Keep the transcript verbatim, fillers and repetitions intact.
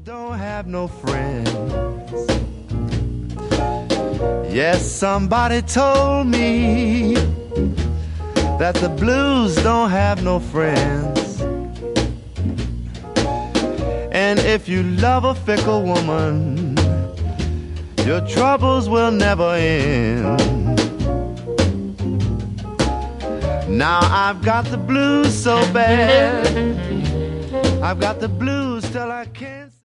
Don't have no friends. Yes, somebody told me that the blues don't have no friends. And if you love a fickle woman, your troubles will never end. Now I've got the blues so bad, I've got the blues till I can't